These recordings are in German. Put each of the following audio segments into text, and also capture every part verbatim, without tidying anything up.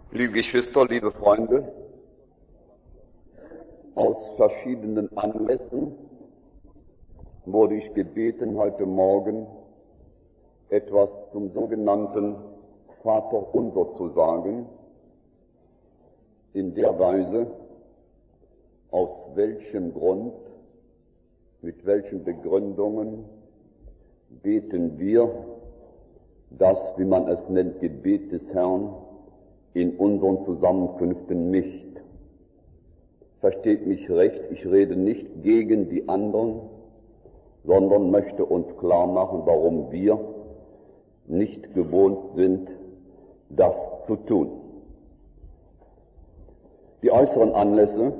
Liebe Geschwister, liebe Freunde, aus verschiedenen Anlässen wurde ich gebeten, heute Morgen etwas zum sogenannten Vaterunser zu sagen, in der Weise, aus welchem Grund, mit welchen Begründungen beten wir das, wie man es nennt, Gebet des Herrn in unseren Zusammenkünften nicht. Versteht mich recht, ich rede nicht gegen die anderen, sondern möchte uns klar machen, warum wir nicht gewohnt sind, das zu tun. Die äußeren Anlässe: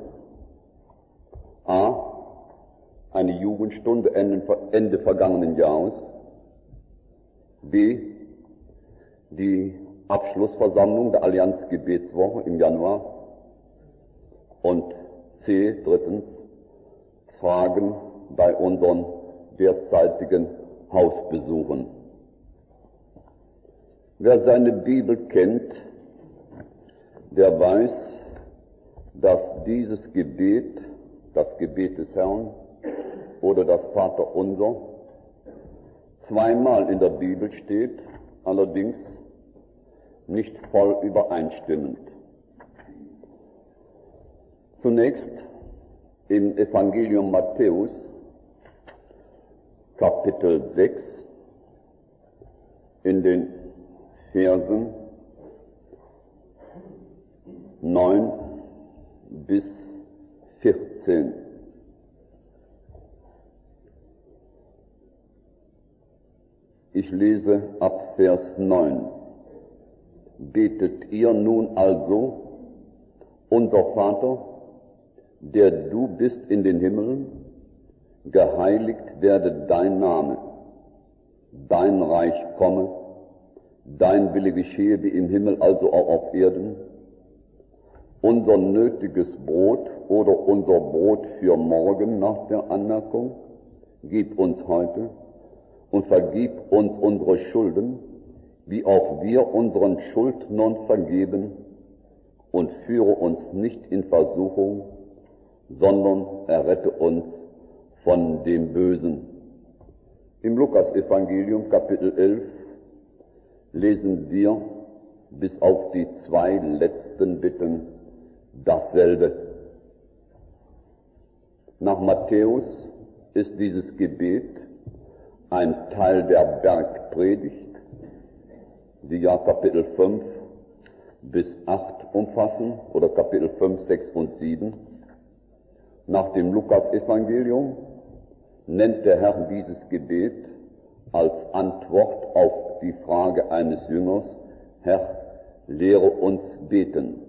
A. Eine Jugendstunde Ende vergangenen Jahres. B. Die Abschlussversammlung der Allianz-Gebetswoche im Januar. Und C. Drittens, Fragen bei unseren derzeitigen Hausbesuchen. Wer seine Bibel kennt, der weiß, dass dieses Gebet, das Gebet des Herrn oder das Vaterunser, zweimal in der Bibel steht, allerdings nicht voll übereinstimmend. Zunächst im Evangelium Matthäus, Kapitel sechs, in den Versen neun bis vierzehn. Ich lese ab Vers neun. Betet ihr nun also: Unser Vater, der du bist in den Himmeln, geheiligt werde dein Name, dein Reich komme, dein Wille geschehe wie im Himmel, also auch auf Erden. Unser nötiges Brot oder unser Brot für morgen nach der Anmerkung gib uns heute und vergib uns unsere Schulden, wie auch wir unseren Schuldnern vergeben, und führe uns nicht in Versuchung, sondern errette uns von dem Bösen. Im Lukas-Evangelium, Kapitel elf, lesen wir bis auf die zwei letzten Bitten dasselbe. Nach Matthäus ist dieses Gebet ein Teil der Bergpredigt, die ja Kapitel fünf bis acht umfassen, oder Kapitel fünf, sechs und sieben. Nach dem Lukas-Evangelium nennt der Herr dieses Gebet als Antwort auf die Frage eines Jüngers: Herr, lehre uns beten.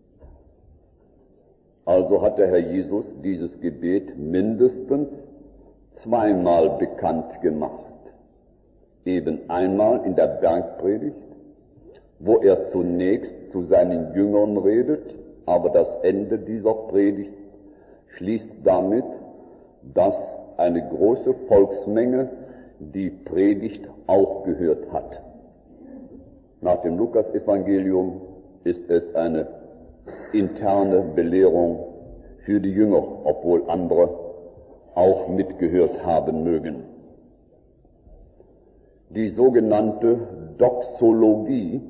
Also hat der Herr Jesus dieses Gebet mindestens zweimal bekannt gemacht. Eben einmal in der Bergpredigt, wo er zunächst zu seinen Jüngern redet, aber das Ende dieser Predigt schließt damit, dass eine große Volksmenge die Predigt auch gehört hat. Nach dem Lukas-Evangelium ist es eine interne Belehrung für die Jünger, obwohl andere auch mitgehört haben mögen. Die sogenannte Doxologie,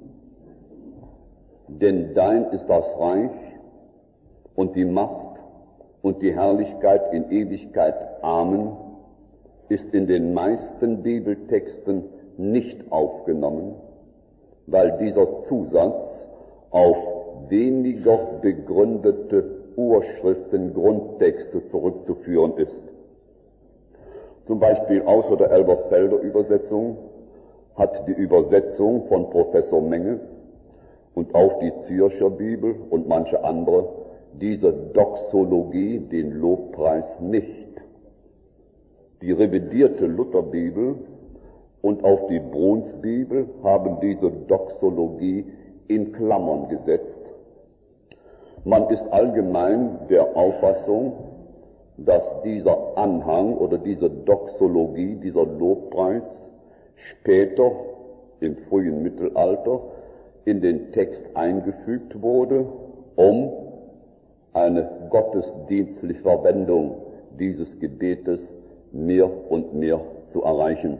denn dein ist das Reich und die Macht und die Herrlichkeit in Ewigkeit, Amen, ist in den meisten Bibeltexten nicht aufgenommen, weil dieser Zusatz auf weniger begründete Urschriften, Grundtexte zurückzuführen ist. Zum Beispiel außer der Elberfelder Übersetzung hat die Übersetzung von Professor Menge und auch die Zürcher Bibel und manche andere diese Doxologie, den Lobpreis, nicht. Die revidierte Lutherbibel und auch die Brunsbibel haben diese Doxologie in Klammern gesetzt. Man ist allgemein der Auffassung, dass dieser Anhang oder diese Doxologie, dieser Lobpreis später im frühen Mittelalter in den Text eingefügt wurde, um eine gottesdienstliche Verwendung dieses Gebetes mehr und mehr zu erreichen.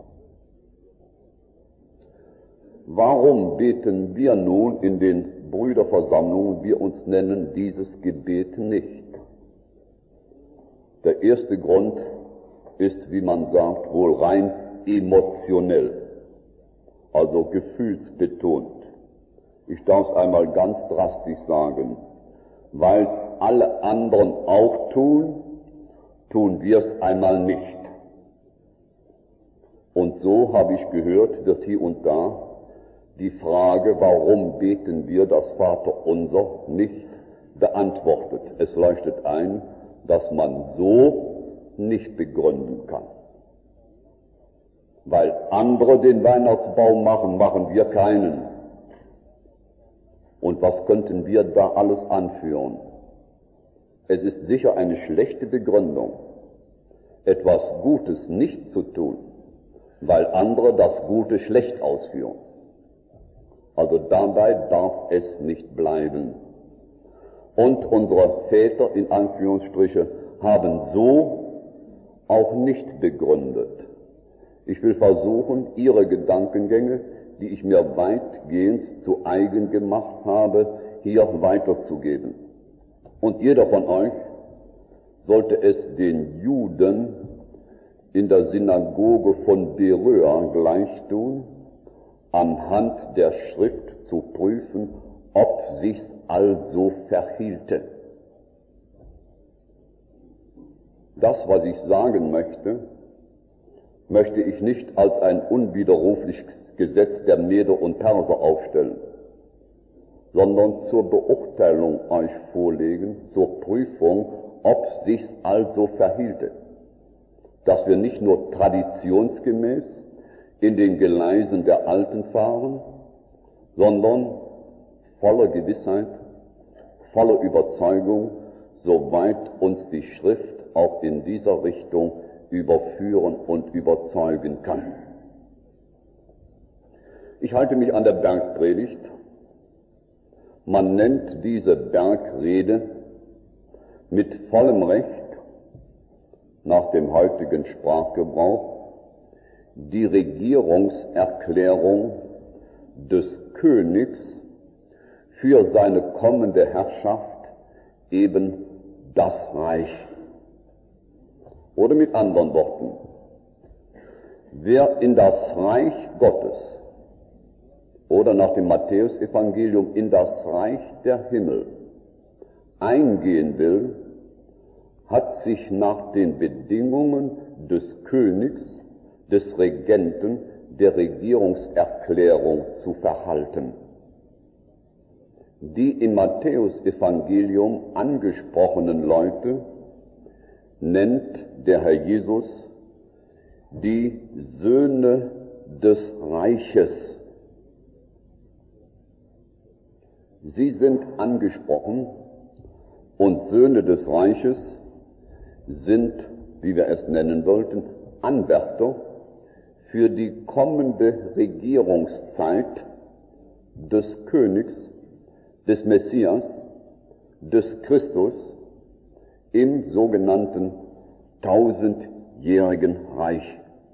Warum beten wir nun in den Brüderversammlungen, wir uns nennen, dieses Gebet nicht? Der erste Grund ist, wie man sagt, wohl rein emotionell, also gefühlsbetont. Ich darf es einmal ganz drastisch sagen, weil es alle anderen auch tun, tun wir es einmal nicht. Und so habe ich gehört, wird hier und da die Frage, warum beten wir das Vaterunser, nicht beantwortet. Es leuchtet ein, dass man so nicht begründen kann. Weil andere den Weihnachtsbaum machen, machen wir keinen. Und was könnten wir da alles anführen? Es ist sicher eine schlechte Begründung, etwas Gutes nicht zu tun, weil andere das Gute schlecht ausführen. Also dabei darf es nicht bleiben. Und unsere Väter, in Anführungsstriche, haben so auch nicht begründet. Ich will versuchen, ihre Gedankengänge, die ich mir weitgehend zu eigen gemacht habe, hier weiterzugeben. Und jeder von euch sollte es den Juden in der Synagoge von Beröa gleich tun, anhand der Schrift zu prüfen, ob sich's also verhielte. Das, was ich sagen möchte, möchte ich nicht als ein unwiderrufliches Gesetz der Meder und Perser aufstellen, sondern zur Beurteilung euch vorlegen, zur Prüfung, ob sich's also verhielte, dass wir nicht nur traditionsgemäß in den Geleisen der Alten fahren, sondern voller Gewissheit, voller Überzeugung, soweit uns die Schrift auch in dieser Richtung überführen und überzeugen kann. Ich halte mich an der Bergpredigt. Man nennt diese Bergrede mit vollem Recht nach dem heutigen Sprachgebrauch die Regierungserklärung des Königs für seine kommende Herrschaft, eben das Reich. Oder mit anderen Worten, wer in das Reich Gottes oder nach dem Matthäusevangelium in das Reich der Himmel eingehen will, hat sich nach den Bedingungen des Königs, des Regenten, der Regierungserklärung zu verhalten. Die im Matthäusevangelium angesprochenen Leute nennt der Herr Jesus die Söhne des Reiches. Sie sind angesprochen und Söhne des Reiches sind, wie wir es nennen wollten, Anwärter für die kommende Regierungszeit des Königs, des Messias, des Christus im sogenannten tausendjährigen Reich.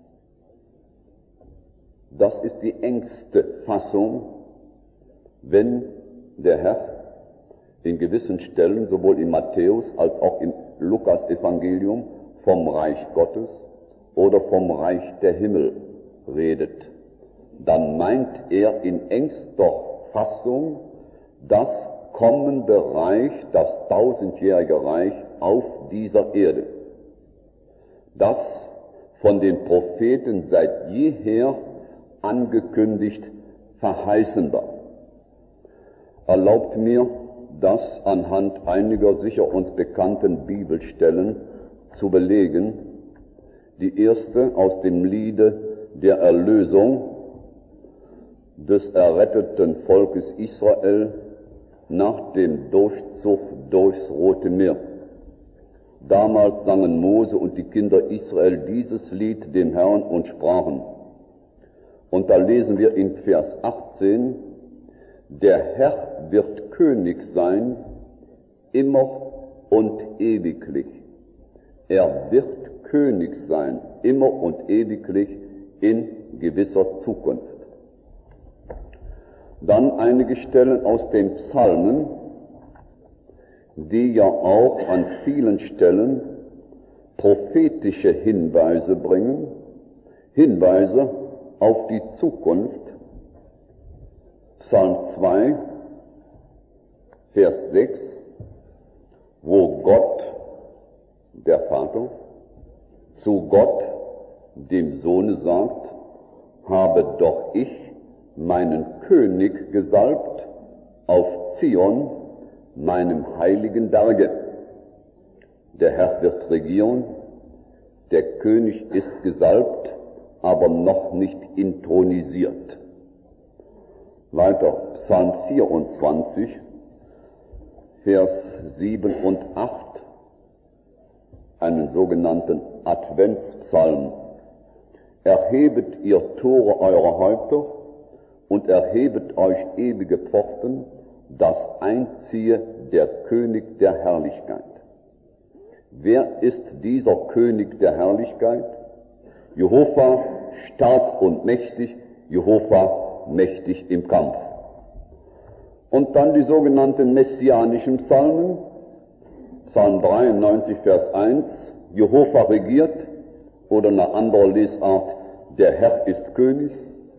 Das ist die engste Fassung, wenn der Herr in gewissen Stellen, sowohl im Matthäus als auch im Lukas-Evangelium, vom Reich Gottes oder vom Reich der Himmel redet. Dann meint er in engster Fassung das kommende Reich, das tausendjährige Reich auf dieser Erde, das von den Propheten seit jeher angekündigt verheißen war. Erlaubt mir, das anhand einiger sicher uns bekannten Bibelstellen zu belegen. Die erste aus dem Liede der Erlösung des erretteten Volkes Israel nach dem Durchzug durchs Rote Meer. Damals sangen Mose und die Kinder Israel dieses Lied dem Herrn und sprachen. Und da lesen wir in Vers achtzehn, Der Herr wird König sein, immer und ewiglich. Er wird König sein, immer und ewiglich in gewisser Zukunft. Dann einige Stellen aus den Psalmen, die ja auch an vielen Stellen prophetische Hinweise bringen, Hinweise auf die Zukunft. Psalm zwei, Vers sechs, wo Gott, der Vater, zu Gott, dem Sohne, sagt, habe doch ich meinen König gesalbt auf Zion, meinem heiligen Berge. Der Herr wird regieren, der König ist gesalbt, aber noch nicht intronisiert. Weiter, Psalm vierundzwanzig, Vers sieben und acht, einen sogenannten Adventspsalm. Erhebet ihr Tore eurer Häupter und erhebet euch ewige Pforten, das einziehe der König der Herrlichkeit. Wer ist dieser König der Herrlichkeit? Jehova, stark und mächtig, Jehova, mächtig im Kampf. Und dann die sogenannten messianischen Psalmen, Psalm dreiundneunzig, Vers eins, Jehova regiert, oder eine andere Lesart, der Herr ist König.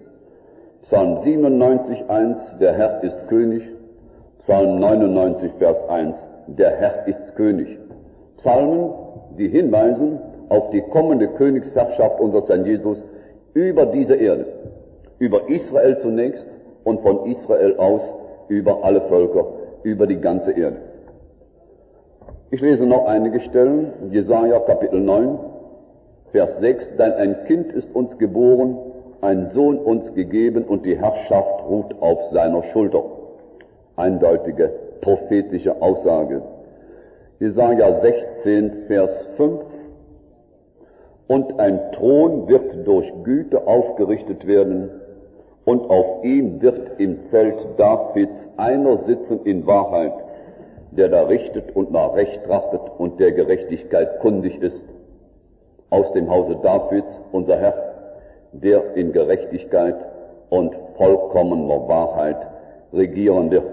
Psalm siebenundneunzig, eins, der Herr ist König. Psalm neunundneunzig, Vers eins, der Herr ist König. Psalmen, die hinweisen auf die kommende Königsherrschaft unseres Herrn Jesus über diese Erde, über Israel zunächst und von Israel aus über alle Völker, über die ganze Erde. Ich lese noch einige Stellen, Jesaja Kapitel neun, Vers sechs, denn ein Kind ist uns geboren, ein Sohn uns gegeben und die Herrschaft ruht auf seiner Schulter. Eindeutige prophetische Aussage. Jesaja sechzehn, Vers fünf, und ein Thron wird durch Güte aufgerichtet werden, und auf ihm wird im Zelt Davids einer sitzen in Wahrheit, der da richtet und nach Recht trachtet und der Gerechtigkeit kundig ist. Aus dem Hause Davids, unser Herr, der in Gerechtigkeit und vollkommener Wahrheit regieren wird.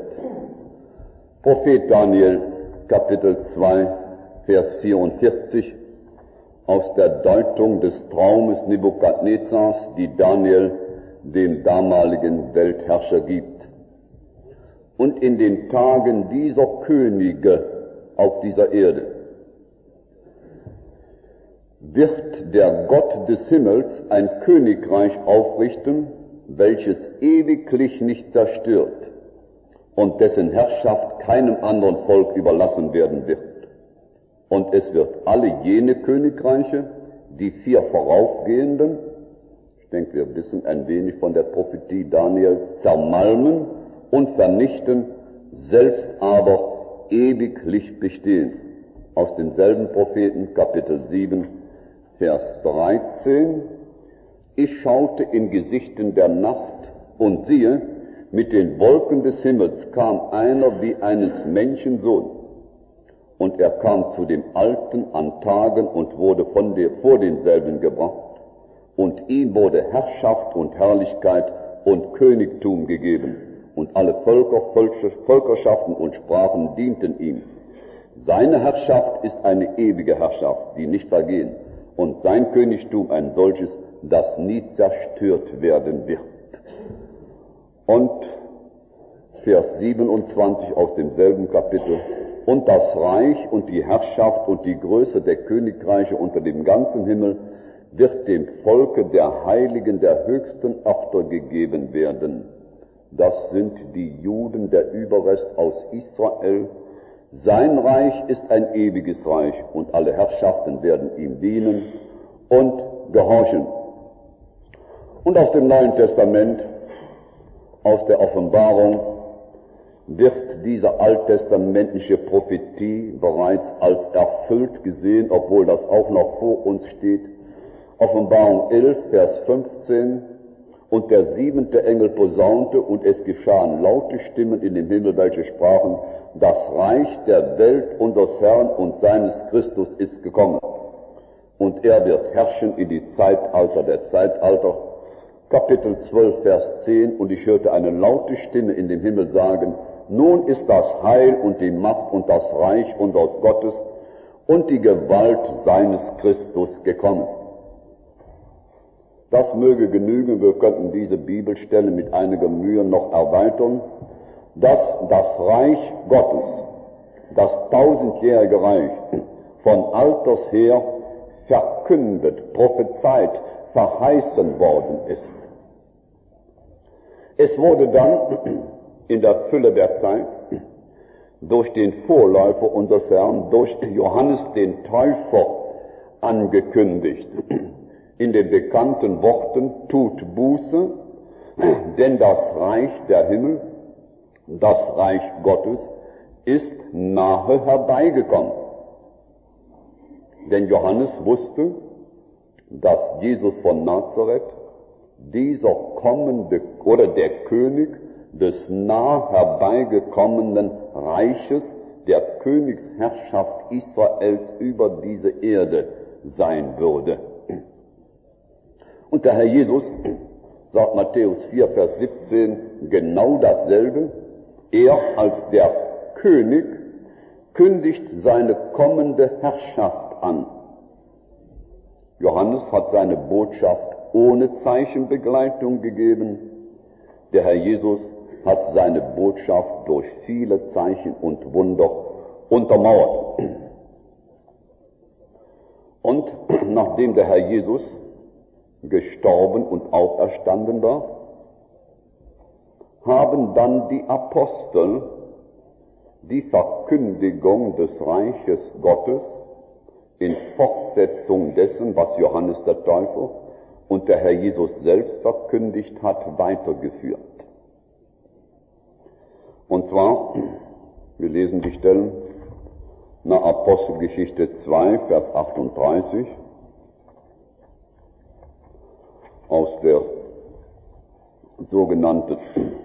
Prophet Daniel, Kapitel zwei, Vers vierundvierzig, aus der Deutung des Traumes Nebukadnezars, die Daniel dem damaligen Weltherrscher gibt. Und in den Tagen dieser Könige auf dieser Erde wird der Gott des Himmels ein Königreich aufrichten, welches ewiglich nicht zerstört und dessen Herrschaft keinem anderen Volk überlassen werden wird. Und es wird alle jene Königreiche, die vier voraufgehenden, ich denke, wir wissen ein wenig von der Prophetie Daniels, zermalmen und vernichten, selbst aber ewiglich bestehen. Aus demselben Propheten, Kapitel sieben, Vers dreizehn, ich schaute in Gesichten der Nacht und siehe, mit den Wolken des Himmels kam einer wie eines Menschensohn. Und er kam zu dem Alten an Tagen und wurde von der, vor denselben gebracht. Und ihm wurde Herrschaft und Herrlichkeit und Königtum gegeben. Und alle Völker, Völkerschaften und Sprachen dienten ihm. Seine Herrschaft ist eine ewige Herrschaft, die nicht vergehen. Und sein Königtum ein solches, das nie zerstört werden wird. Und Vers siebenundzwanzig aus demselben Kapitel. Und das Reich und die Herrschaft und die Größe der Königreiche unter dem ganzen Himmel wird dem Volke der Heiligen der höchsten Orte gegeben werden. Das sind die Juden, der Überrest aus Israel. Sein Reich ist ein ewiges Reich und alle Herrschaften werden ihm dienen und gehorchen. Und aus dem Neuen Testament, aus der Offenbarung, wird diese alttestamentliche Prophetie bereits als erfüllt gesehen, obwohl das auch noch vor uns steht. Offenbarung elf, Vers fünfzehn, Und der siebente Engel posaunte, und es geschahen laute Stimmen in dem Himmel, welche sprachen: Das Reich der Welt unseres Herrn und seines Christus ist gekommen. Und er wird herrschen in die Zeitalter der Zeitalter. Kapitel zwölf, Vers zehn. Und ich hörte eine laute Stimme in dem Himmel sagen: Nun ist das Heil und die Macht und das Reich unseres Gottes und die Gewalt seines Christus gekommen. Das möge genügen, wir könnten diese Bibelstelle mit einiger Mühe noch erweitern, dass das Reich Gottes, das tausendjährige Reich, von alters her verkündet, prophezeit, verheißen worden ist. Es wurde dann in der Fülle der Zeit durch den Vorläufer unseres Herrn, durch Johannes den Täufer angekündigt. In den bekannten Worten: Tut Buße, denn das Reich der Himmel, das Reich Gottes, ist nahe herbeigekommen. Denn Johannes wusste, dass Jesus von Nazareth, dieser kommende oder der König des nah herbeigekommenen Reiches, der Königsherrschaft Israels über diese Erde sein würde. Und der Herr Jesus, sagt Matthäus vier, Vers siebzehn, genau dasselbe. Er als der König kündigt seine kommende Herrschaft an. Johannes hat seine Botschaft ohne Zeichenbegleitung gegeben. Der Herr Jesus hat seine Botschaft durch viele Zeichen und Wunder untermauert. Und nachdem der Herr Jesus gestorben und auferstanden war, haben dann die Apostel die Verkündigung des Reiches Gottes in Fortsetzung dessen, was Johannes der Täufer und der Herr Jesus selbst verkündigt hat, weitergeführt. Und zwar, wir lesen die Stellen nach Apostelgeschichte zwei, Vers achtunddreißig, aus der sogenannten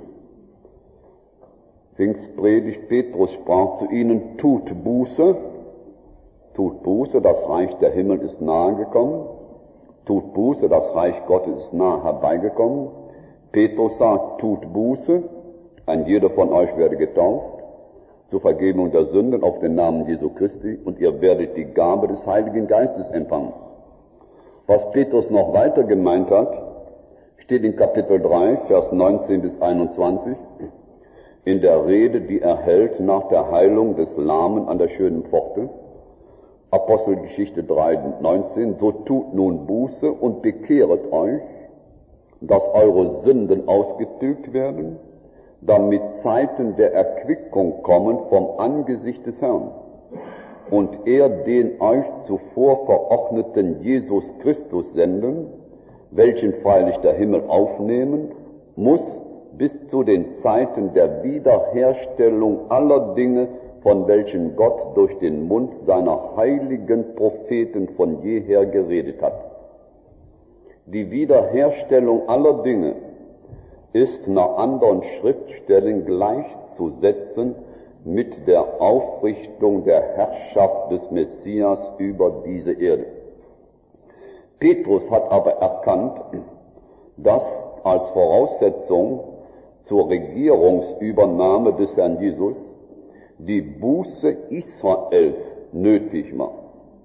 Pfingstpredigt. Petrus sprach zu ihnen: Tut Buße, tut Buße, das Reich der Himmel ist nahe gekommen. Tut Buße, das Reich Gottes ist nahe herbeigekommen. Petrus sagt: Tut Buße, ein jeder von euch werde getauft zur Vergebung der Sünden auf den Namen Jesu Christi, und ihr werdet die Gabe des Heiligen Geistes empfangen. Was Petrus noch weiter gemeint hat, steht in Kapitel drei, Vers neunzehn bis einundzwanzig, in der Rede, die er hält nach der Heilung des Lahmen an der schönen Pforte. Apostelgeschichte drei, neunzehn, so tut nun Buße und bekehret euch, dass eure Sünden ausgetilgt werden, damit Zeiten der Erquickung kommen vom Angesicht des Herrn, und er den euch zuvor verordneten Jesus Christus senden, welchen freilich der Himmel aufnehmen muss, bis zu den Zeiten der Wiederherstellung aller Dinge, von welchen Gott durch den Mund seiner heiligen Propheten von jeher geredet hat. Die Wiederherstellung aller Dinge ist nach anderen Schriftstellen gleichzusetzen mit der Aufrichtung der Herrschaft des Messias über diese Erde. Petrus hat aber erkannt, dass als Voraussetzung zur Regierungsübernahme des Herrn Jesus die Buße Israels nötig war.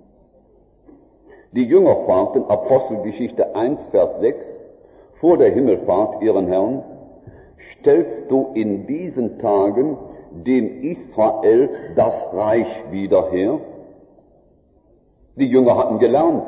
Die Jünger fragten, Apostelgeschichte eins, Vers sechs, vor der Himmelfahrt ihren Herrn: Stellst du in diesen Tagen dem Israel das Reich wieder her? Die Jünger hatten gelernt,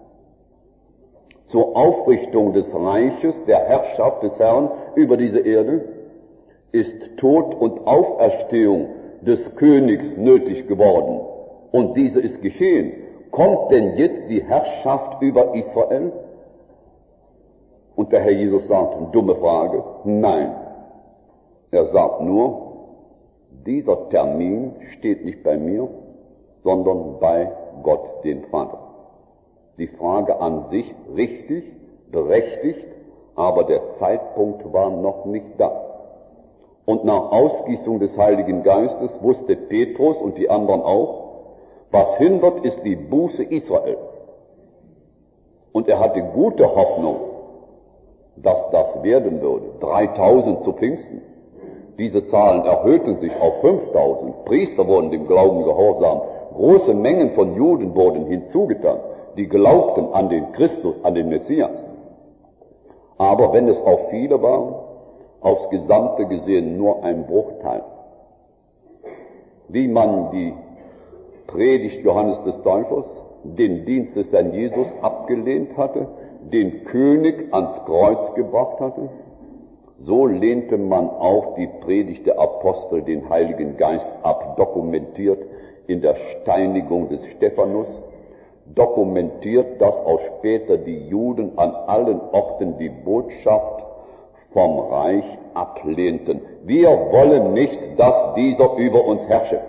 zur Aufrichtung des Reiches, der Herrschaft des Herrn über diese Erde, ist Tod und Auferstehung des Königs nötig geworden. Und diese ist geschehen. Kommt denn jetzt die Herrschaft über Israel? Und der Herr Jesus sagt, dumme Frage, nein. Er sagt nur, dieser Termin steht nicht bei mir, sondern bei Gott, dem Vater. Die Frage an sich richtig, berechtigt, aber der Zeitpunkt war noch nicht da. Und nach Ausgießung des Heiligen Geistes wusste Petrus und die anderen auch, was hindert, ist die Buße Israels. Und er hatte gute Hoffnung, dass das werden würde. dreitausend zu Pfingsten. Diese Zahlen erhöhten sich auf fünftausend. Priester wurden dem Glauben gehorsam. Große Mengen von Juden wurden hinzugetan, die glaubten an den Christus, an den Messias. Aber wenn es auch viele waren, aufs Gesamte gesehen nur ein Bruchteil. Wie man die Predigt Johannes des Täufers, den Dienst des Herrn Jesus abgelehnt hatte, den König ans Kreuz gebracht hatte, so lehnte man auch die Predigt der Apostel, den Heiligen Geist ab, dokumentiert in der Steinigung des Stephanus, dokumentiert, dass auch später die Juden an allen Orten die Botschaft vom Reich ablehnten. Wir wollen nicht, dass dieser über uns herrsche.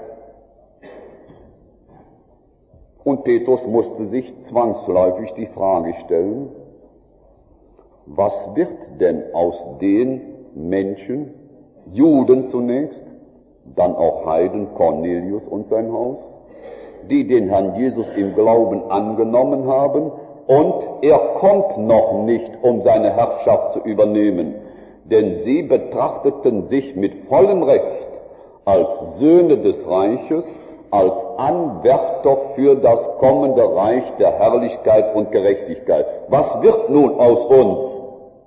Und Petrus musste sich zwangsläufig die Frage stellen, was wird denn aus den Menschen, Juden zunächst, dann auch Heiden, Cornelius und sein Haus, die den Herrn Jesus im Glauben angenommen haben, und er kommt noch nicht, um seine Herrschaft zu übernehmen, denn sie betrachteten sich mit vollem Recht als Söhne des Reiches, als Anwärter für das kommende Reich der Herrlichkeit und Gerechtigkeit. Was wird nun aus uns?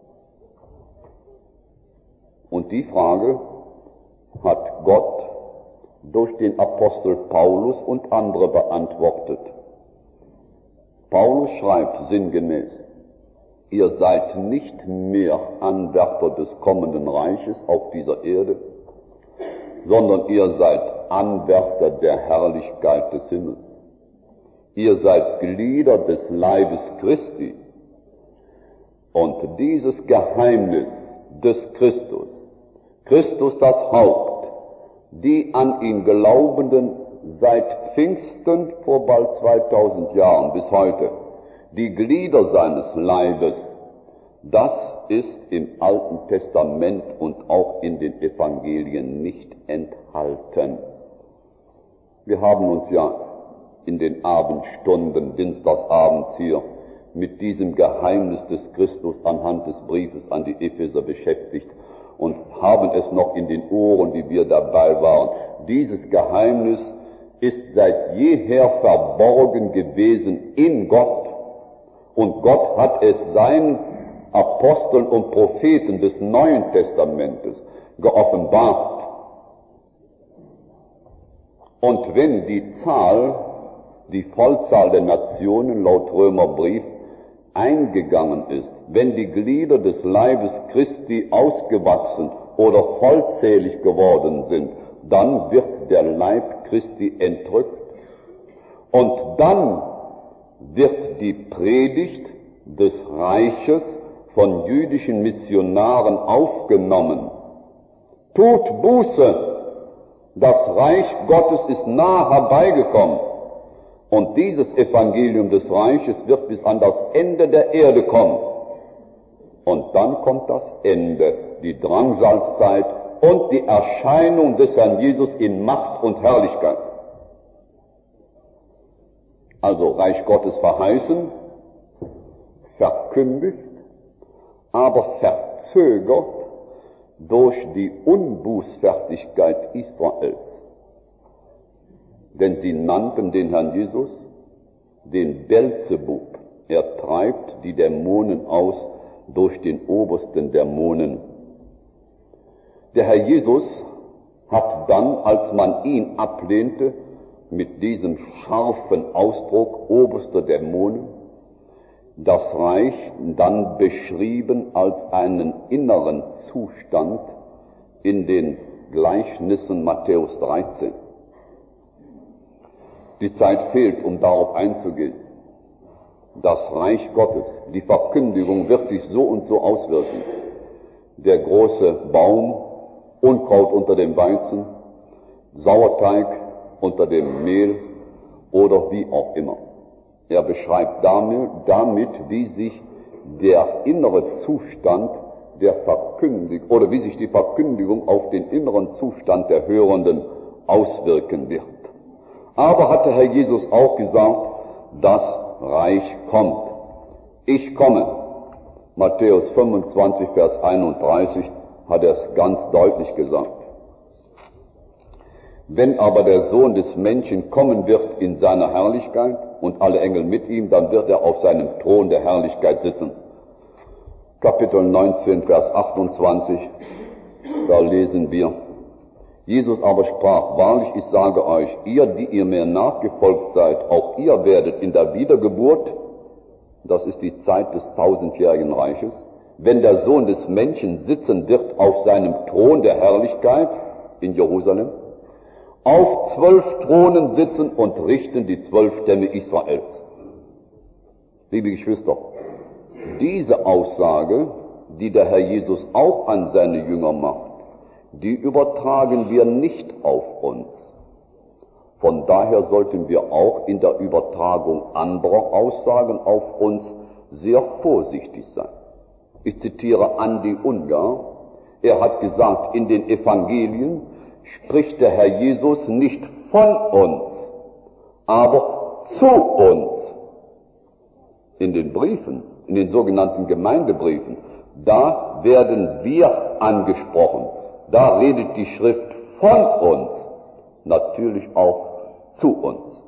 Und die Frage hat Gott durch den Apostel Paulus und andere beantwortet. Paulus schreibt sinngemäß, ihr seid nicht mehr Anwärter des kommenden Reiches auf dieser Erde, sondern ihr seid Anwärter der Herrlichkeit des Himmels. Ihr seid Glieder des Leibes Christi. Und dieses Geheimnis des Christus, Christus das Haupt, die an ihn Glaubenden seit Pfingsten vor bald zweitausend Jahren bis heute, die Glieder seines Leibes, das ist im Alten Testament und auch in den Evangelien nicht enthalten. Wir haben uns ja in den Abendstunden, dienstagsabends hier, mit diesem Geheimnis des Christus anhand des Briefes an die Epheser beschäftigt und haben es noch in den Ohren, wie wir dabei waren. Dieses Geheimnis ist seit jeher verborgen gewesen in Gott, und Gott hat es seinen Aposteln und Propheten des Neuen Testamentes geoffenbart. Und wenn die Zahl, die Vollzahl der Nationen laut Römerbrief eingegangen ist, wenn die Glieder des Leibes Christi ausgewachsen oder vollzählig geworden sind, dann wird der Leib Christi entrückt. Und dann wird die Predigt des Reiches von jüdischen Missionaren aufgenommen. Tut Buße, das Reich Gottes ist nah herbeigekommen. Und dieses Evangelium des Reiches wird bis an das Ende der Erde kommen. Und dann kommt das Ende, die Drangsalzzeit und die Erscheinung des Herrn Jesus in Macht und Herrlichkeit. Also Reich Gottes verheißen, verkündigt, aber verzögert durch die Unbußfertigkeit Israels. Denn sie nannten den Herrn Jesus den Belzebub. Er treibt die Dämonen aus durch den obersten Dämonen. Der Herr Jesus hat dann, als man ihn ablehnte, mit diesem scharfen Ausdruck oberster Dämonen, das Reich dann beschrieben als einen inneren Zustand in den Gleichnissen Matthäus dreizehn. Die Zeit fehlt, um darauf einzugehen. Das Reich Gottes, die Verkündigung wird sich so und so auswirken. Der große Baum, Unkraut unter dem Weizen, Sauerteig unter dem Mehl oder wie auch immer. Er beschreibt damit, damit, wie sich der innere Zustand der Verkündigung oder wie sich die Verkündigung auf den inneren Zustand der Hörenden auswirken wird. Aber hat der Herr Jesus auch gesagt, das Reich kommt. Ich komme. Matthäus fünfundzwanzig, Vers einunddreißig hat er es ganz deutlich gesagt. Wenn aber der Sohn des Menschen kommen wird in seiner Herrlichkeit und alle Engel mit ihm, dann wird er auf seinem Thron der Herrlichkeit sitzen. Kapitel neunzehn, Vers achtundzwanzig, da lesen wir, Jesus aber sprach, wahrlich, ich sage euch, ihr, die ihr mir nachgefolgt seid, auch ihr werdet in der Wiedergeburt, das ist die Zeit des tausendjährigen Reiches, wenn der Sohn des Menschen sitzen wird auf seinem Thron der Herrlichkeit in Jerusalem, auf zwölf Thronen sitzen und richten die zwölf Stämme Israels. Liebe Geschwister, diese Aussage, die der Herr Jesus auch an seine Jünger macht, die übertragen wir nicht auf uns. Von daher sollten wir auch in der Übertragung anderer Aussagen auf uns sehr vorsichtig sein. Ich zitiere Andi Ungar. Er hat gesagt, in den Evangelien spricht der Herr Jesus nicht von uns, aber zu uns. In den Briefen, in den sogenannten Gemeindebriefen, da werden wir angesprochen. Da redet die Schrift von uns, natürlich auch zu uns.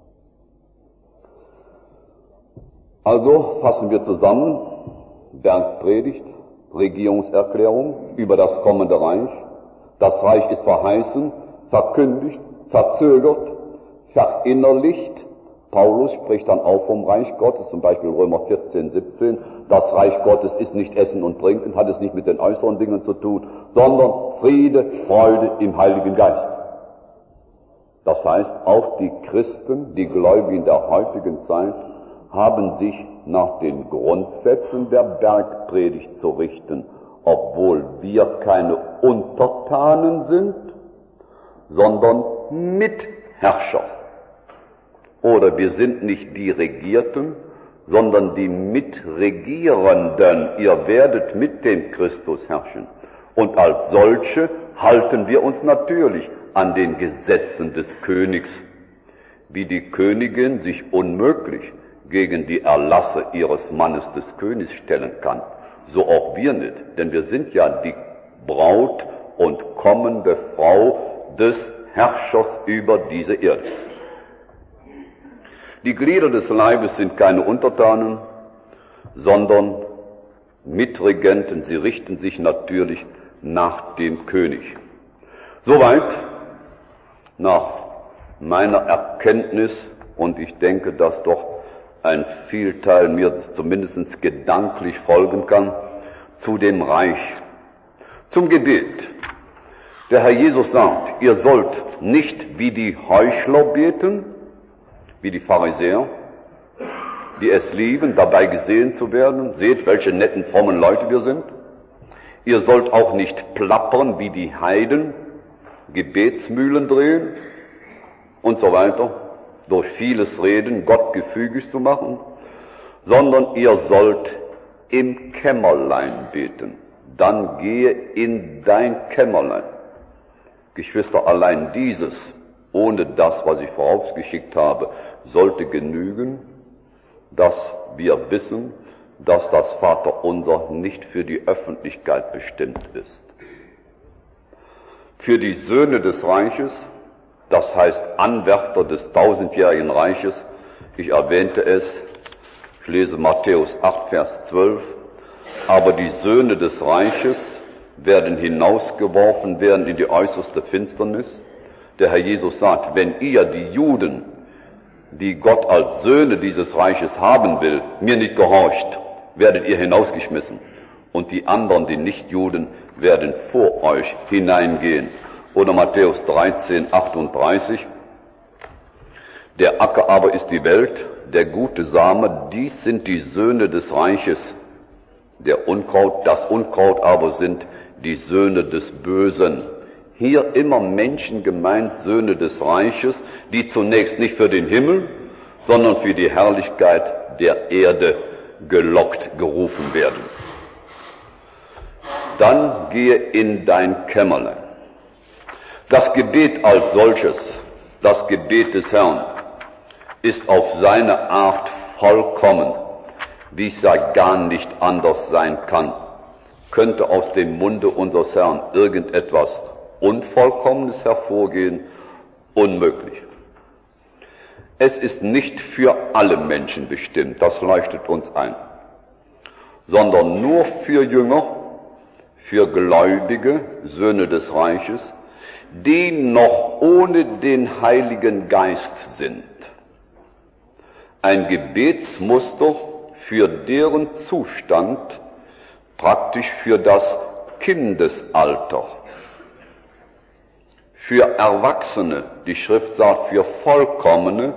Also fassen wir zusammen, Bergpredigt, Regierungserklärung über das kommende Reich. Das Reich ist verheißen, verkündigt, verzögert, verinnerlicht. Paulus spricht dann auch vom Reich Gottes, zum Beispiel Römer vierzehn, siebzehn. Das Reich Gottes ist nicht Essen und Trinken, hat es nicht mit den äußeren Dingen zu tun, sondern Friede, Freude im Heiligen Geist. Das heißt, auch die Christen, die Gläubigen der heutigen Zeit, haben sich nach den Grundsätzen der Bergpredigt zu richten, obwohl wir keine Untertanen sind, sondern Mitherrscher. Oder wir sind nicht die Regierten, sondern die Mitregierenden. Ihr werdet mit dem Christus herrschen. Und als solche halten wir uns natürlich an den Gesetzen des Königs, wie die Königin sich unmöglich gegen die Erlasse ihres Mannes des Königs stellen kann. So auch wir nicht, denn wir sind ja die Braut und kommende Frau des Herrschers über diese Erde. Die Glieder des Leibes sind keine Untertanen, sondern Mitregenten. Sie richten sich natürlich nach dem König. Soweit nach meiner Erkenntnis, und ich denke, dass doch ein Vielteil mir zumindest gedanklich folgen kann, zu dem Reich, zum Gebet. Der Herr Jesus sagt, ihr sollt nicht wie die Heuchler beten, wie die Pharisäer, die es lieben, dabei gesehen zu werden. Seht, welche netten, frommen Leute wir sind. Ihr sollt auch nicht plappern wie die Heiden, Gebetsmühlen drehen und so weiter, durch vieles Reden Gott gefügig zu machen, sondern ihr sollt im Kämmerlein beten. Dann gehe in dein Kämmerlein. Geschwister, allein dieses, ohne das, was ich vorausgeschickt habe, sollte genügen, dass wir wissen, dass das Vaterunser nicht für die Öffentlichkeit bestimmt ist. Für die Söhne des Reiches, das heißt Anwärter des tausendjährigen Reiches, ich erwähnte es, ich lese Matthäus acht, Vers zwölf, aber die Söhne des Reiches werden hinausgeworfen werden in die äußerste Finsternis. Der Herr Jesus sagt, wenn ihr die Juden, die Gott als Söhne dieses Reiches haben will, mir nicht gehorcht, werdet ihr hinausgeschmissen. Und die anderen, die Nichtjuden, werden vor euch hineingehen. Oder Matthäus dreizehn, achtunddreißig. Der Acker aber ist die Welt, der gute Same, dies sind die Söhne des Reiches. Der Unkraut, das Unkraut aber sind die Söhne des Bösen. Hier immer Menschen gemeint, Söhne des Reiches, die zunächst nicht für den Himmel, sondern für die Herrlichkeit der Erde gelockt, gerufen werden. Dann gehe in dein Kämmerlein. Das Gebet als solches, das Gebet des Herrn, ist auf seine Art vollkommen, wie es ja gar nicht anders sein kann. Könnte aus dem Munde unseres Herrn irgendetwas Unvollkommenes hervorgehen? Unmöglich. Es ist nicht für alle Menschen bestimmt, das leuchtet uns ein, sondern nur für Jünger, für gläubige Söhne des Reiches, die noch ohne den Heiligen Geist sind. Ein Gebetsmuster für deren Zustand, praktisch für das Kindesalter. Für Erwachsene, die Schrift sagt, für Vollkommene,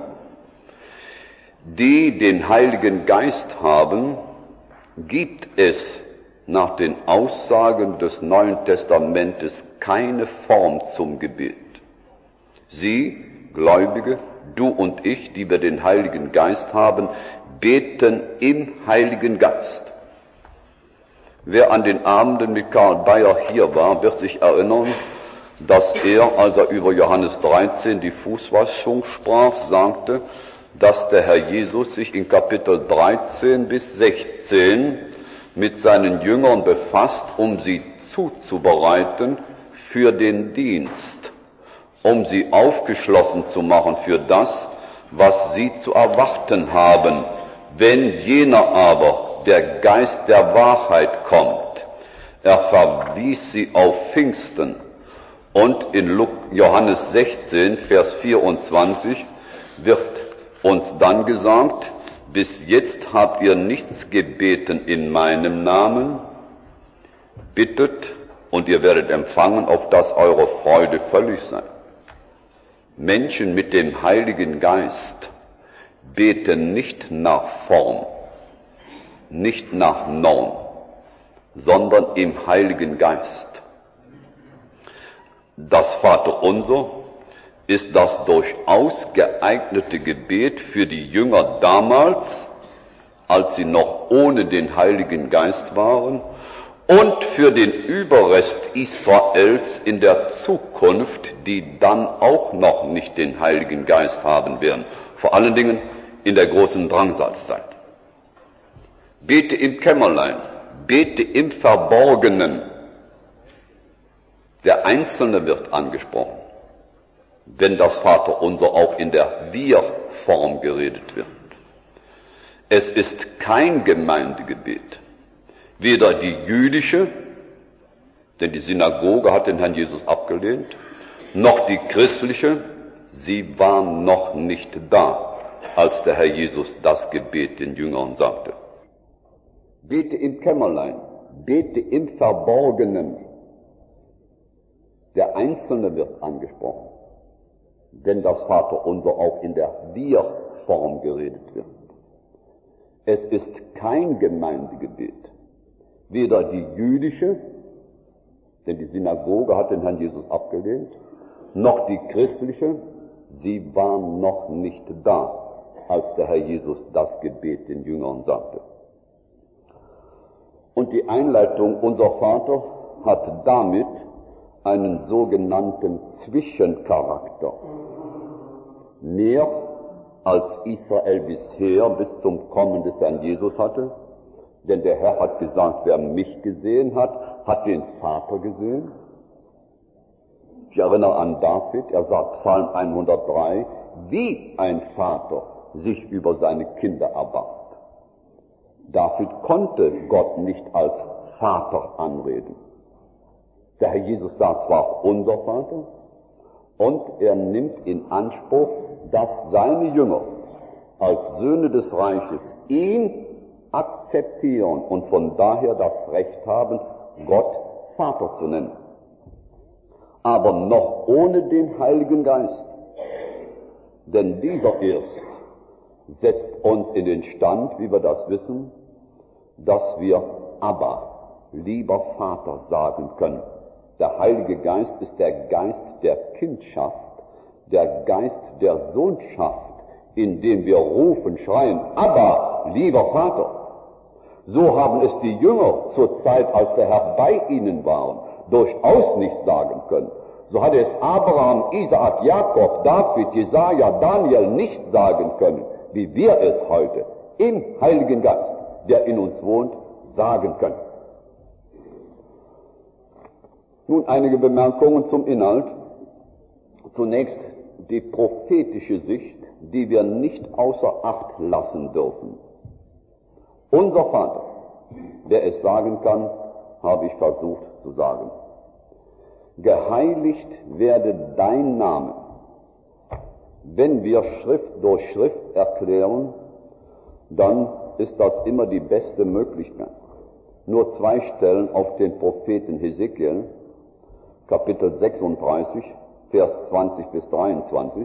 die den Heiligen Geist haben, gibt es nach den Aussagen des Neuen Testamentes keine Form zum Gebet. Sie, Gläubige, du und ich, die wir den Heiligen Geist haben, beten im Heiligen Geist. Wer an den Abenden mit Karl Bayer hier war, wird sich erinnern, dass er, als er über Johannes dreizehn die Fußwaschung sprach, sagte, dass der Herr Jesus sich in Kapitel dreizehn bis sechzehn mit seinen Jüngern befasst, um sie zuzubereiten für den Dienst, um sie aufgeschlossen zu machen für das, was sie zu erwarten haben. Wenn jener aber, der Geist der Wahrheit, kommt, er verwies sie auf Pfingsten. Und in Johannes sechzehn, Vers vierundzwanzig wird uns dann gesagt, bis jetzt habt ihr nichts gebeten in meinem Namen, bittet und ihr werdet empfangen, auf dass eure Freude völlig sei. Menschen mit dem Heiligen Geist beten nicht nach Form, nicht nach Norm, sondern im Heiligen Geist. Das Vaterunser ist das durchaus geeignete Gebet für die Jünger damals, als sie noch ohne den Heiligen Geist waren, und für den Überrest Israels in der Zukunft, die dann auch noch nicht den Heiligen Geist haben werden, vor allen Dingen in der großen Drangsalzzeit. Bete im Kämmerlein, bete im Verborgenen. Der Einzelne wird angesprochen, wenn das Vaterunser auch in der Wir-Form geredet wird. Es ist kein Gemeindegebet, weder die jüdische, denn die Synagoge hat den Herrn Jesus abgelehnt, noch die christliche, sie war noch nicht da, als der Herr Jesus das Gebet den Jüngern sagte. Bete im Kämmerlein, bete im Verborgenen. Der Einzelne wird angesprochen, wenn das Vaterunser auch in der Wir-Form geredet wird. Es ist kein Gemeindegebet, weder die jüdische, denn die Synagoge hat den Herrn Jesus abgelehnt, noch die christliche, sie war noch nicht da, als der Herr Jesus das Gebet den Jüngern sagte. Und die Einleitung Unser Vater hat damit einen sogenannten Zwischencharakter. Mehr als Israel bisher bis zum Kommen des Herrn Jesus hatte, denn der Herr hat gesagt, wer mich gesehen hat, hat den Vater gesehen. Ich erinnere an David, er sagt Psalm hundertdrei, wie ein Vater sich über seine Kinder erbarmt. David konnte Gott nicht als Vater anreden. Der Herr Jesus sagt zwar unser Vater, und er nimmt in Anspruch, dass seine Jünger als Söhne des Reiches ihn akzeptieren und von daher das Recht haben, Gott Vater zu nennen. Aber noch ohne den Heiligen Geist. Denn dieser erst setzt uns in den Stand, wie wir das wissen, dass wir Abba, lieber Vater, sagen können. Der Heilige Geist ist der Geist der Kindschaft, der Geist der Sohnschaft, in dem wir rufen, schreien, Abba, lieber Vater. So haben es die Jünger zur Zeit, als der Herr bei ihnen war, durchaus nicht sagen können. So hatte es Abraham, Isaak, Jakob, David, Jesaja, Daniel nicht sagen können, wie wir es heute im Heiligen Geist, der in uns wohnt, sagen können. Nun einige Bemerkungen zum Inhalt. Zunächst die prophetische Sicht, die wir nicht außer Acht lassen dürfen. Unser Vater, der es sagen kann, habe ich versucht zu sagen. Geheiligt werde dein Name. Wenn wir Schrift durch Schrift erklären, dann ist das immer die beste Möglichkeit. Nur zwei Stellen auf den Propheten Hesekiel, Kapitel sechsunddreißig, Vers zwanzig bis dreiundzwanzig.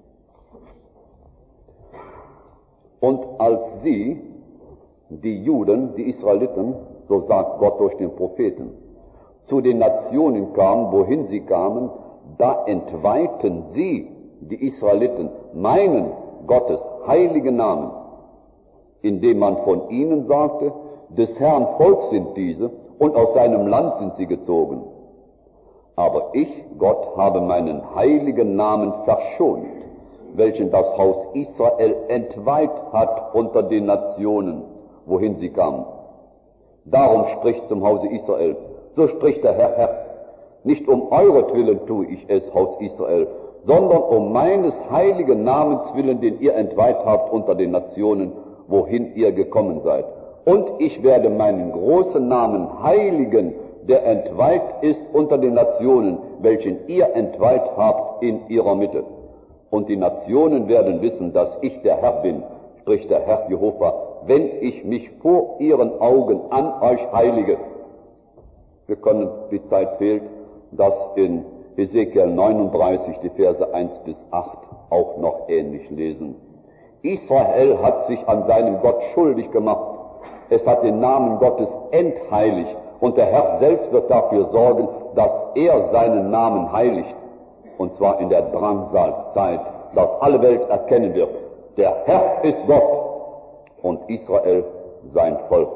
Und als sie, die Juden, die Israeliten, so sagt Gott durch den Propheten, zu den Nationen kamen, wohin sie kamen, da entweihten sie, die Israeliten, meinen Gottes heiligen Namen, indem man von ihnen sagte, des Herrn Volk sind diese und aus seinem Land sind sie gezogen. Aber ich, Gott, habe meinen heiligen Namen verschont, welchen das Haus Israel entweiht hat unter den Nationen, wohin sie kamen. Darum spricht zum Hause Israel, so spricht der Herr, Herr, nicht um euretwillen tue ich es, Haus Israel, sondern um meines heiligen Namens willen, den ihr entweiht habt unter den Nationen, wohin ihr gekommen seid. Und ich werde meinen großen Namen heiligen, der entweiht ist unter den Nationen, welchen ihr entweiht habt in ihrer Mitte. Und die Nationen werden wissen, dass ich der Herr bin, spricht der Herr Jehova, wenn ich mich vor ihren Augen an euch heilige. Wir können, die Zeit fehlt, das in Hesekiel neununddreißig, die Verse eins bis acht, auch noch ähnlich lesen. Israel hat sich an seinem Gott schuldig gemacht. Es hat den Namen Gottes entheiligt. Und der Herr selbst wird dafür sorgen, dass er seinen Namen heiligt. Und zwar in der Drangsalzzeit, dass alle Welt erkennen wird, der Herr ist Gott und Israel sein Volk.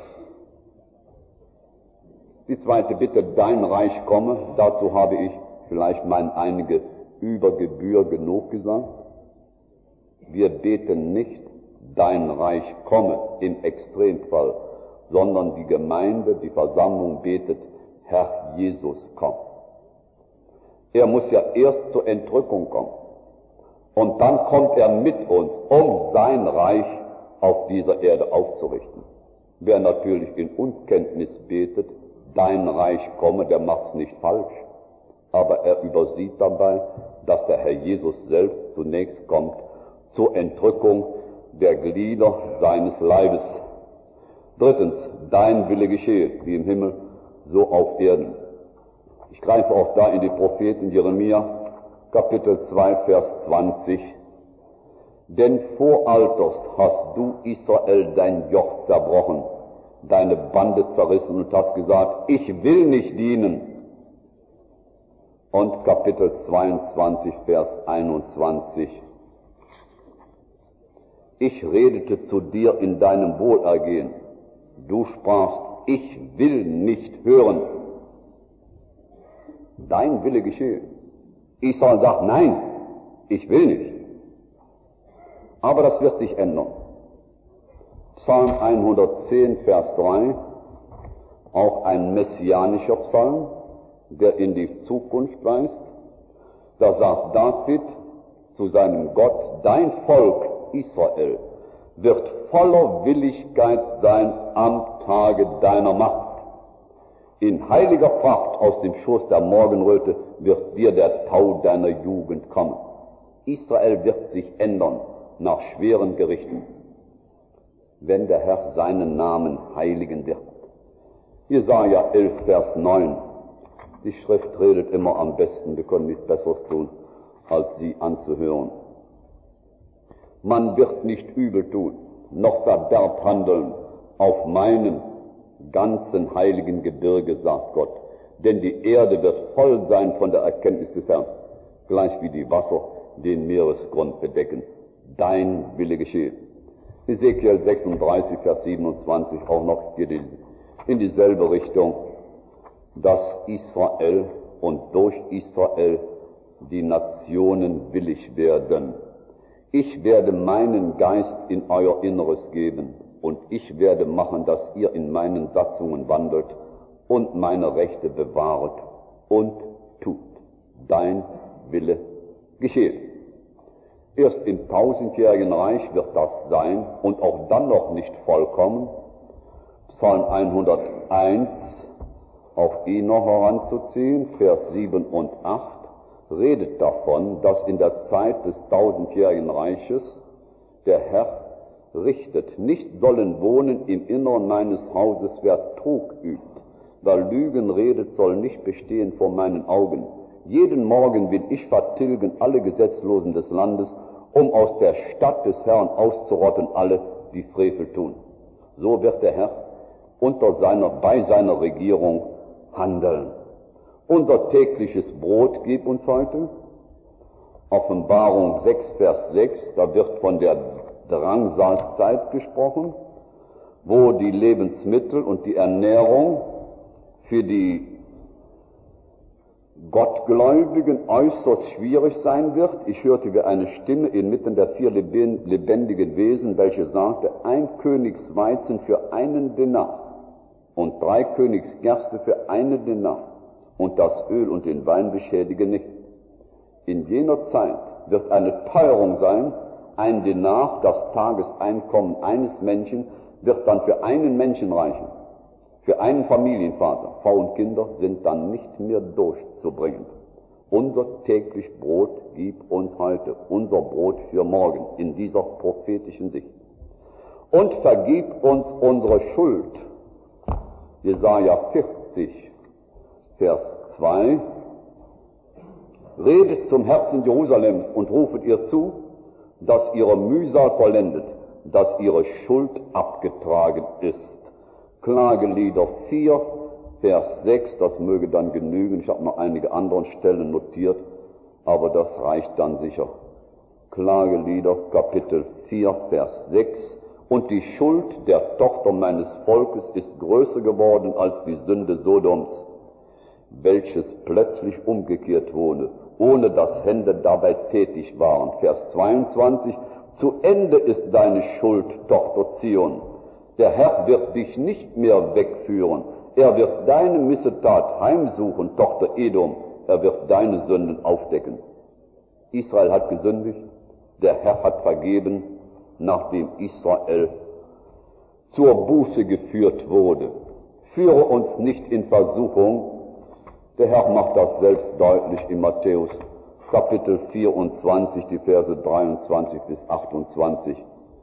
Die zweite Bitte, dein Reich komme, dazu habe ich vielleicht mal einige über Gebühr genug gesagt. Wir beten nicht, dein Reich komme im Extremfall, sondern die Gemeinde, die Versammlung betet, Herr Jesus, komm. Er muss ja erst zur Entrückung kommen. Und dann kommt er mit uns, um sein Reich auf dieser Erde aufzurichten. Wer natürlich in Unkenntnis betet, dein Reich komme, der macht's nicht falsch. Aber er übersieht dabei, dass der Herr Jesus selbst zunächst kommt zur Entrückung der Glieder seines Leibes. Drittens, dein Wille geschehe, wie im Himmel, so auf Erden. Ich greife auch da in die Propheten Jeremia, Kapitel zwei, Vers zwanzig. Denn voralterst hast du, Israel, dein Joch zerbrochen, deine Bande zerrissen und hast gesagt, ich will nicht dienen. Und Kapitel zweiundzwanzig, Vers einundzwanzig. Ich redete zu dir in deinem Wohlergehen. Du sprachst, ich will nicht hören. Dein Wille geschehe. Israel sagt, nein, ich will nicht. Aber das wird sich ändern. Psalm hundertzehn, Vers drei, auch ein messianischer Psalm, der in die Zukunft weist. Da sagt David zu seinem Gott, dein Volk Israel wird voller Willigkeit sein am Tage deiner Macht. In heiliger Pracht aus dem Schoß der Morgenröte wird dir der Tau deiner Jugend kommen. Israel wird sich ändern nach schweren Gerichten, wenn der Herr seinen Namen heiligen wird. Jesaja elf, Vers neun. Die Schrift redet immer am besten, wir können nichts Besseres tun, als sie anzuhören. Man wird nicht übel tun, noch Verderb handeln auf meinem ganzen heiligen Gebirge, sagt Gott. Denn die Erde wird voll sein von der Erkenntnis des Herrn, gleich wie die Wasser den Meeresgrund bedecken. Dein Wille geschehe. Ezekiel sechsunddreißig, Vers siebenundzwanzig, auch noch geht in dieselbe Richtung, dass Israel und durch Israel die Nationen willig werden. Ich werde meinen Geist in euer Inneres geben und ich werde machen, dass ihr in meinen Satzungen wandelt und meine Rechte bewahret und tut. Dein Wille geschehe. Erst im tausendjährigen Reich wird das sein und auch dann noch nicht vollkommen. Psalm hunderteins, auf ihn noch heranzuziehen, Vers sieben und acht, redet davon, dass in der Zeit des tausendjährigen Reiches der Herr richtet. Nicht sollen wohnen im Innern meines Hauses, wer Trug übt. Wer Lügen redet, soll nicht bestehen vor meinen Augen. Jeden Morgen will ich vertilgen alle Gesetzlosen des Landes, um aus der Stadt des Herrn auszurotten alle, die Frevel tun. So wird der Herr unter seiner, bei seiner Regierung handeln. Unser tägliches Brot gib uns heute. Offenbarung sechs, Vers sechs, da wird von der Drangsalzzeit gesprochen, wo die Lebensmittel und die Ernährung für die Gottgläubigen äußerst schwierig sein wird. Ich hörte wie eine Stimme inmitten der vier lebendigen Wesen, welche sagte, ein Königsweizen für einen Denar und drei Königsgerste für einen Denar und das Öl und den Wein beschädige nicht. In jener Zeit wird eine Teuerung sein, ein Denar, das Tageseinkommen eines Menschen, wird dann für einen Menschen reichen. Für einen Familienvater, Frau und Kinder sind dann nicht mehr durchzubringen. Unser täglich Brot gib uns heute, unser Brot für morgen, in dieser prophetischen Sicht. Und vergib uns unsere Schuld. Jesaja vierzig, Vers zwei. Redet zum Herzen Jerusalems und rufet ihr zu, dass ihre Mühsal vollendet, dass ihre Schuld abgetragen ist. Klagelieder vier, Vers sechs, das möge dann genügen. Ich habe noch einige andere Stellen notiert, aber das reicht dann sicher. Klagelieder, Kapitel vier, Vers sechs. Und die Schuld der Tochter meines Volkes ist größer geworden als die Sünde Sodoms, welches plötzlich umgekehrt wurde, ohne dass Hände dabei tätig waren. Vers zweiundzwanzig. Zu Ende ist deine Schuld, Tochter Zion. Der Herr wird dich nicht mehr wegführen. Er wird deine Missetat heimsuchen, Tochter Edom. Er wird deine Sünden aufdecken. Israel hat gesündigt. Der Herr hat vergeben, nachdem Israel zur Buße geführt wurde. Führe uns nicht in Versuchung. Der Herr macht das selbst deutlich in Matthäus Kapitel vierundzwanzig, die Verse dreiundzwanzig bis achtundzwanzig.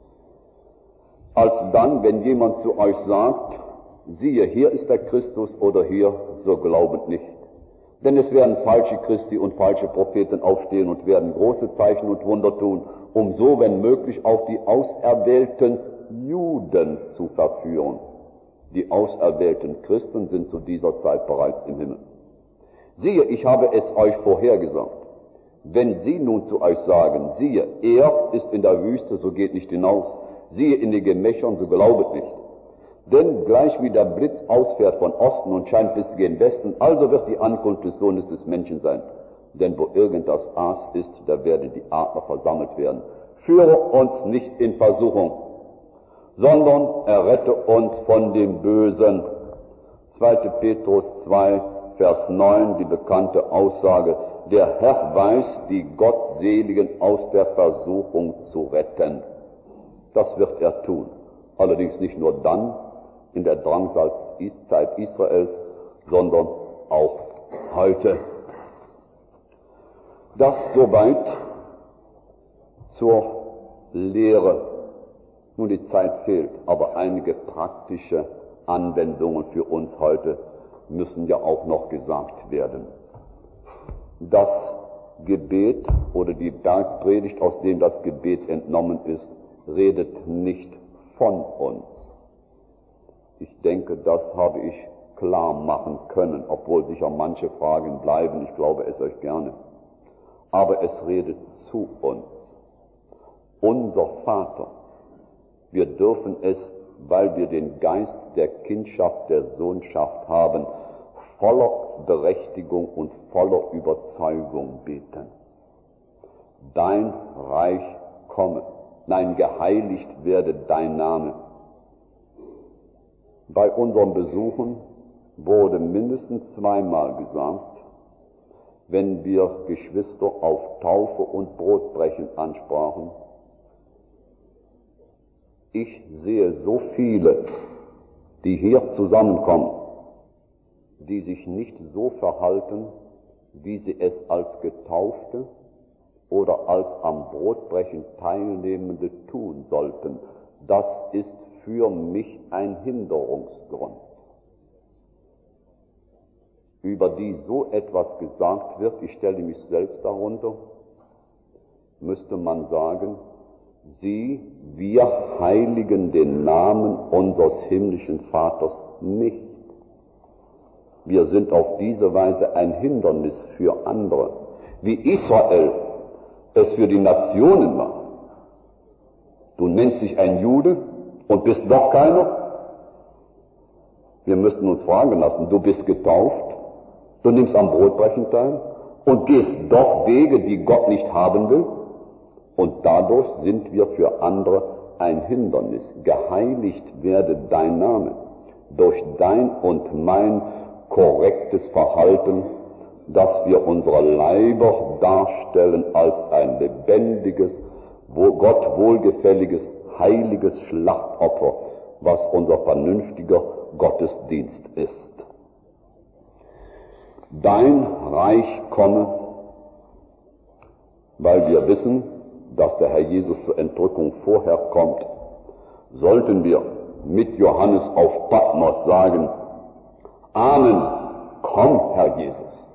Als dann, wenn jemand zu euch sagt, siehe, hier ist der Christus oder hier, so glaubet nicht. Denn es werden falsche Christi und falsche Propheten aufstehen und werden große Zeichen und Wunder tun, um so, wenn möglich, auch die auserwählten Juden zu verführen. Die auserwählten Christen sind zu dieser Zeit bereits im Himmel. Siehe, ich habe es euch vorhergesagt. Wenn sie nun zu euch sagen, siehe, er ist in der Wüste, so geht nicht hinaus. Siehe in den Gemächern, so glaubet nicht. Denn gleich wie der Blitz ausfährt von Osten und scheint bis gen Westen, also wird die Ankunft des Sohnes des Menschen sein. Denn wo irgend das Aas ist, da werden die Adler versammelt werden. Führe uns nicht in Versuchung, sondern errette uns von dem Bösen. zweiter Petrus zwei, Vers neun, die bekannte Aussage, der Herr weiß, die Gottseligen aus der Versuchung zu retten. Das wird er tun. Allerdings nicht nur dann, in der Drangsalzzeit Israels, sondern auch heute. Das soweit zur Lehre. Nun, die Zeit fehlt, aber einige praktische Anwendungen für uns heute müssen ja auch noch gesagt werden. Das Gebet oder die Bergpredigt, aus dem das Gebet entnommen ist, redet nicht von uns. Ich denke, das habe ich klar machen können, obwohl sicher manche Fragen bleiben. Ich glaube es euch gerne. Aber es redet zu uns. Unser Vater, Wir dürfen es, weil wir den Geist der Kindschaft, der Sohnschaft haben, voller Berechtigung und voller Überzeugung beten. Dein Reich komme, nein, geheiligt werde dein Name. Bei unseren Besuchen wurde mindestens zweimal gesagt, wenn wir Geschwister auf Taufe und Brotbrechen ansprachen, ich sehe so viele, die hier zusammenkommen, die sich nicht so verhalten, wie sie es als Getaufte oder als am Brotbrechen Teilnehmende tun sollten. Das ist für mich ein Hinderungsgrund. Über die so etwas gesagt wird, ich stelle mich selbst darunter, müsste man sagen, sie, wir heiligen den Namen unseres himmlischen Vaters nicht. Wir sind auf diese Weise ein Hindernis für andere, wie Israel es für die Nationen war. Du nennst dich ein Jude und bist doch keiner. Wir müssten uns fragen lassen, du bist getauft, du nimmst am Brotbrechen teil und gehst doch Wege, die Gott nicht haben will. Und dadurch sind wir für andere ein Hindernis. Geheiligt werde dein Name durch dein und mein korrektes Verhalten, dass wir unsere Leiber darstellen als ein lebendiges, wo Gott wohlgefälliges, heiliges Schlachtopfer, was unser vernünftiger Gottesdienst ist. Dein Reich komme, weil wir wissen, dass der Herr Jesus zur Entrückung vorher kommt, sollten wir mit Johannes auf Patmos sagen, Amen, komm, Herr Jesus.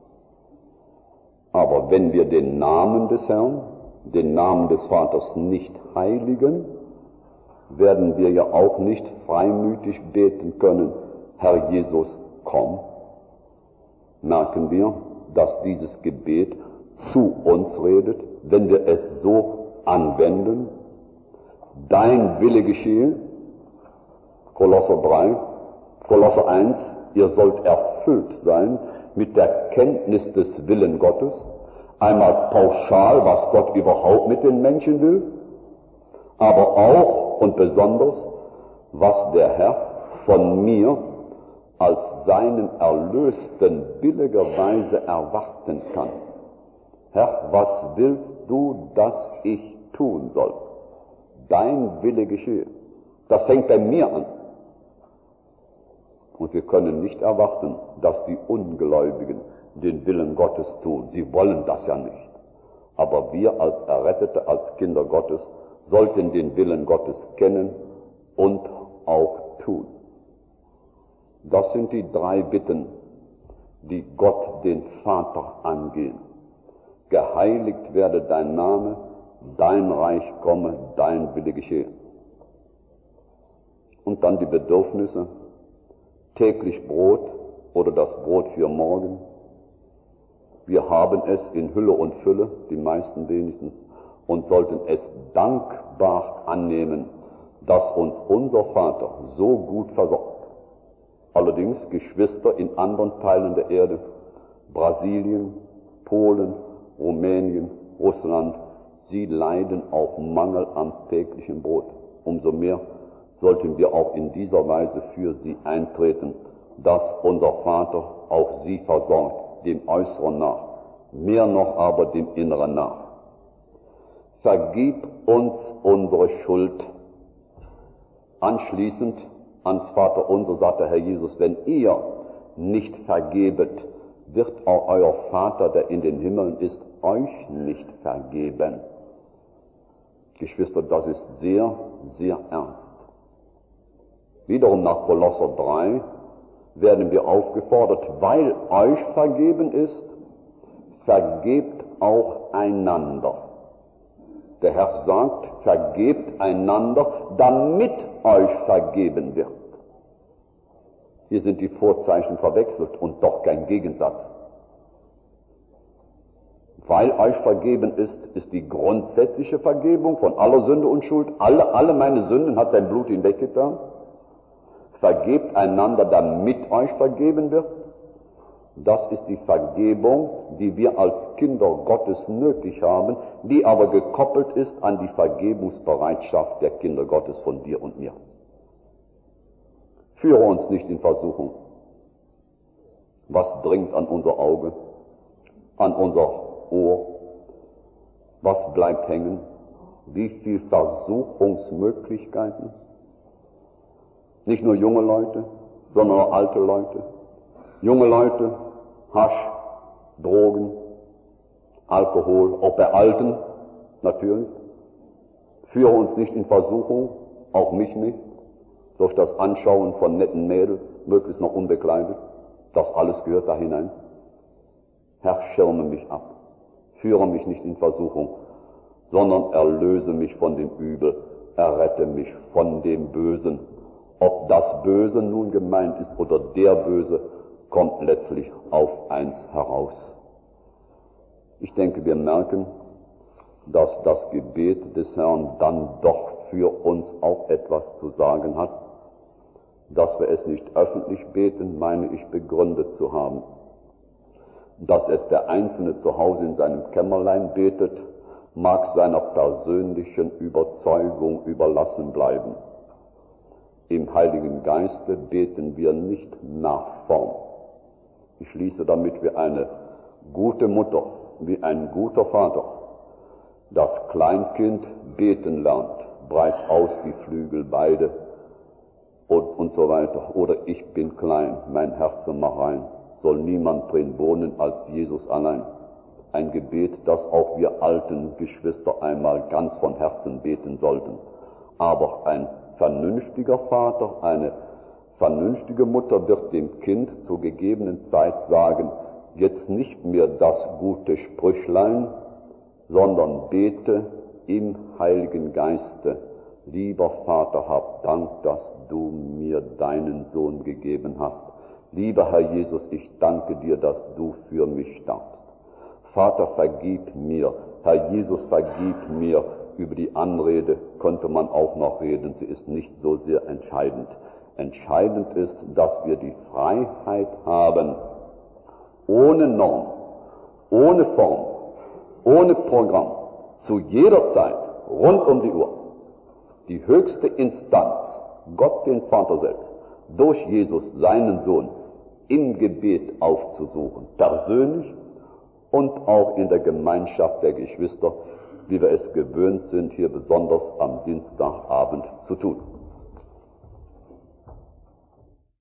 Aber wenn wir den Namen des Herrn, den Namen des Vaters nicht heiligen, werden wir ja auch nicht freimütig beten können, Herr Jesus, komm. Merken wir, dass dieses Gebet zu uns redet, wenn wir es so anwenden. Dein Wille geschehe, Kolosser drei, Kolosser eins, ihr sollt erfüllt sein mit der Kenntnis des Willen Gottes, einmal pauschal, was Gott überhaupt mit den Menschen will, aber auch und besonders, was der Herr von mir als seinen Erlösten billigerweise erwarten kann. Herr, was willst du, dass ich tun soll? Dein Wille geschehe. Das fängt bei mir an. Und wir können nicht erwarten, dass die Ungläubigen den Willen Gottes tun. Sie wollen das ja nicht. Aber wir als Errettete, als Kinder Gottes, sollten den Willen Gottes kennen und auch tun. Das sind die drei Bitten, die Gott den Vater angehen. Geheiligt werde dein Name, dein Reich komme, dein Wille geschehe. Und dann die Bedürfnisse, täglich Brot oder das Brot für morgen. Wir haben es in Hülle und Fülle, die meisten wenigstens, und sollten es dankbar annehmen, dass uns unser Vater so gut versorgt. Allerdings Geschwister in anderen Teilen der Erde, Brasilien, Polen, Rumänien, Russland, sie leiden auf Mangel am täglichen Brot. Umso mehr sollten wir auch in dieser Weise für sie eintreten, dass unser Vater auch sie versorgt, dem Äußeren nach, mehr noch aber dem Inneren nach. Vergib uns unsere Schuld. Anschließend ans Vaterunser sagt der Herr Jesus, wenn ihr nicht vergebet, wird auch euer Vater, der in den Himmeln ist, euch nicht vergeben. Geschwister, das ist sehr, sehr ernst. Wiederum nach Kolosser drei werden wir aufgefordert, weil euch vergeben ist, vergebt auch einander. Der Herr sagt, vergebt einander, damit euch vergeben wird. Hier sind die Vorzeichen verwechselt und doch kein Gegensatz. weil euch vergeben ist, ist die grundsätzliche Vergebung von aller Sünde und Schuld. Alle, alle meine Sünden hat sein Blut hinweggetan. Vergebt einander, damit euch vergeben wird. Das ist die Vergebung, die wir als Kinder Gottes nötig haben, die aber gekoppelt ist an die Vergebungsbereitschaft der Kinder Gottes von dir und mir. Führe uns nicht in Versuchung. Was dringt an unser Auge, an unser Ohr? Was bleibt hängen? Wie viel Versuchungsmöglichkeiten? Nicht nur junge Leute, sondern auch alte Leute. Junge Leute, Hasch, Drogen, Alkohol, auch bei Alten natürlich. Führe uns nicht in Versuchung, auch mich nicht, durch das Anschauen von netten Mädels, möglichst noch unbekleidet. Das alles gehört da hinein. Herr, schirme mich ab, führe mich nicht in Versuchung, sondern erlöse mich von dem Übel, errette mich von dem Bösen. Ob das Böse nun gemeint ist oder der Böse, kommt letztlich auf eins heraus. Ich denke, wir merken, dass das Gebet des Herrn dann doch für uns auch etwas zu sagen hat. Dass wir es nicht öffentlich beten, meine ich begründet zu haben. Dass es der Einzelne zu Hause in seinem Kämmerlein betet, mag seiner persönlichen Überzeugung überlassen bleiben. Im Heiligen Geiste beten wir nicht nach Form. Ich schließe damit, wie eine gute Mutter, wie ein guter Vater das Kleinkind beten lernt, breit aus die Flügel beide und, und so weiter. Oder ich bin klein, mein Herz mach rein, soll niemand drin wohnen als Jesus allein. Ein Gebet, das auch wir alten Geschwister einmal ganz von Herzen beten sollten. Aber ein vernünftiger Vater, eine vernünftige Mutter wird dem Kind zur gegebenen Zeit sagen, jetzt nicht mehr das gute Sprüchlein, sondern bete im Heiligen Geiste. Lieber Vater, hab Dank, dass du mir deinen Sohn gegeben hast. Lieber Herr Jesus, ich danke dir, dass du für mich starbst. Vater, vergib mir. Herr Jesus, vergib mir. Über die Anrede könnte man auch noch reden. Sie ist nicht so sehr entscheidend. Entscheidend ist, dass wir die Freiheit haben, ohne Norm, ohne Form, ohne Programm, zu jeder Zeit, rund um die Uhr, die höchste Instanz, Gott den Vater selbst, durch Jesus, seinen Sohn, im Gebet aufzusuchen, persönlich und auch in der Gemeinschaft der Geschwister, wie wir es gewöhnt sind, hier besonders am Dienstagabend zu tun.